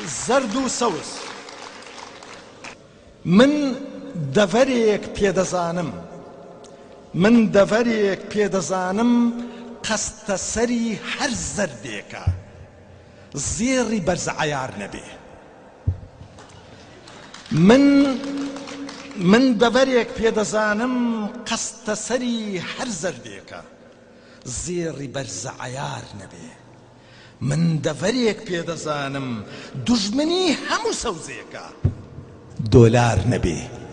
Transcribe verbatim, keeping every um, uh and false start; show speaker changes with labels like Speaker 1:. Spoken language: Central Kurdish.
Speaker 1: زەرد و سەوز من دەڤەرێک پێدەزانم من دەڤەرێک پێدەزانم قەستە سەری هەر زەردێکە زێڕی بەرز عەیار نەبێ من من دەڤەرێک پێدەزانم قەستە سەری هەر زەردێکە زێڕی بەرز عەیار نەبێ من دەڤەرێک پێدەزانم دوژمنی هەموو سەوزێکە دۆلار نەبێ